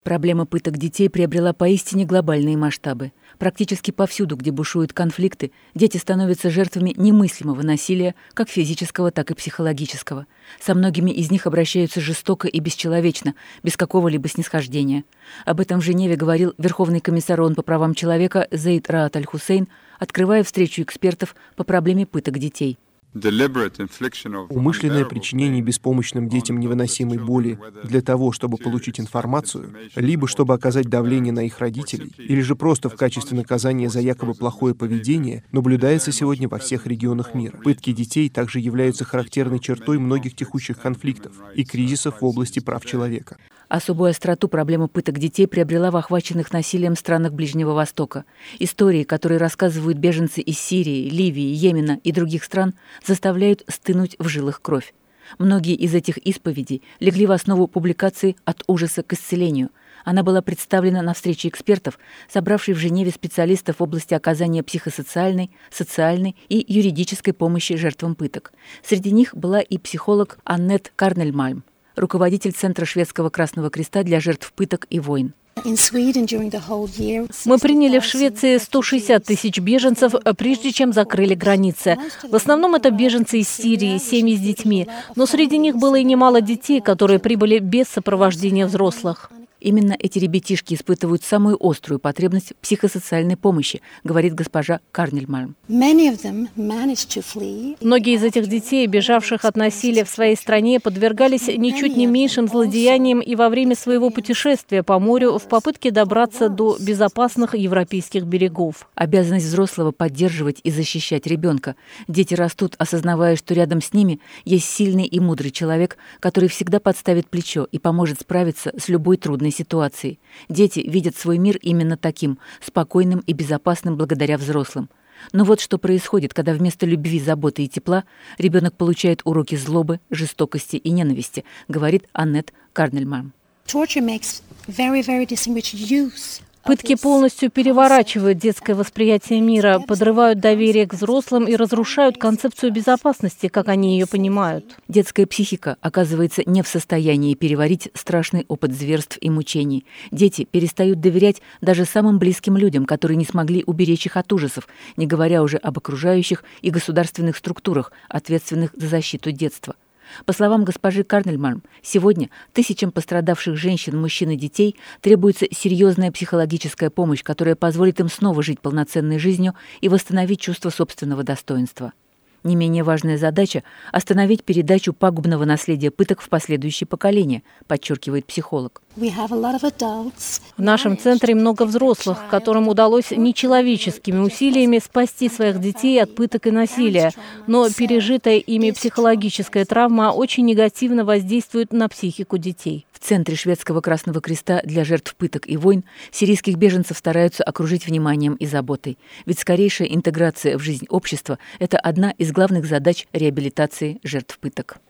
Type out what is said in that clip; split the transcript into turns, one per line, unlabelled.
Проблема пыток детей приобрела поистине глобальные масштабы. Практически повсюду, где бушуют конфликты, дети становятся жертвами немыслимого насилия, как физического, так и психологического. Со многими из них обращаются жестоко и бесчеловечно, без какого-либо снисхождения. Об этом в Женеве говорил Верховный комиссар ООН по правам человека Заид Раат Аль-Хусейн, открывая встречу экспертов по проблеме пыток детей.
Умышленное причинение беспомощным детям невыносимой боли для того, чтобы получить информацию, либо чтобы оказать давление на их родителей, или же просто в качестве наказания за якобы плохое поведение, наблюдается сегодня во всех регионах мира. Пытки детей также являются характерной чертой многих текущих конфликтов и кризисов в области прав человека.
Особую остроту проблема пыток детей приобрела в охваченных насилием странах Ближнего Востока. Истории, которые рассказывают беженцы из Сирии, Ливии, Йемена и других стран, заставляют стынуть в жилах кровь. Многие из этих исповедей легли в основу публикации «От ужаса к исцелению». Она была представлена на встрече экспертов, собравшей в Женеве специалистов в области оказания психосоциальной, социальной и юридической помощи жертвам пыток. Среди них была и психолог Аннет Карнельмальм, руководитель Центра Шведского Красного Креста для жертв пыток и войн.
Мы приняли в Швеции 160 тысяч беженцев, прежде чем закрыли границы. В основном это беженцы из Сирии, семьи с детьми. Но среди них было и немало детей, которые прибыли без сопрождения взрослых.
Именно эти ребятишки испытывают самую острую потребность в психосоциальной помощи, говорит госпожа Карнельмальм.
Многие из этих детей, бежавших от насилия в своей стране, подвергались ничуть не меньшим злодеяниям и во время своего путешествия по морю в попытке добраться до безопасных европейских берегов.
Обязанность взрослого поддерживать и защищать ребенка. Дети растут, осознавая, что рядом с ними есть сильный и мудрый человек, который всегда подставит плечо и поможет справиться с любой трудной ситуации. Дети видят свой мир именно таким, спокойным и безопасным благодаря взрослым. Но вот что происходит, когда вместо любви, заботы и тепла ребенок получает уроки злобы, жестокости и ненависти, говорит Аннет Карнельмальм.
Пытки полностью переворачивают детское восприятие мира, подрывают доверие к взрослым и разрушают концепцию безопасности, как они ее понимают.
Детская психика оказывается не в состоянии переварить страшный опыт зверств и мучений. Дети перестают доверять даже самым близким людям, которые не смогли уберечь их от ужасов, не говоря уже об окружающих и государственных структурах, ответственных за защиту детства. По словам госпожи Карнельмальм, сегодня тысячам пострадавших женщин, мужчин и детей требуется серьезная психологическая помощь, которая позволит им снова жить полноценной жизнью и восстановить чувство собственного достоинства. Не менее важная задача – остановить передачу пагубного наследия пыток в последующие поколения, подчеркивает психолог.
В нашем центре много взрослых, которым удалось нечеловеческими усилиями спасти своих детей от пыток и насилия, но пережитая ими психологическая травма очень негативно воздействует на психику детей.
В Центре Шведского Красного Креста для жертв пыток и войн сирийских беженцев стараются окружить вниманием и заботой. Ведь скорейшая интеграция в жизнь общества – это одна из главных задач реабилитации жертв пыток.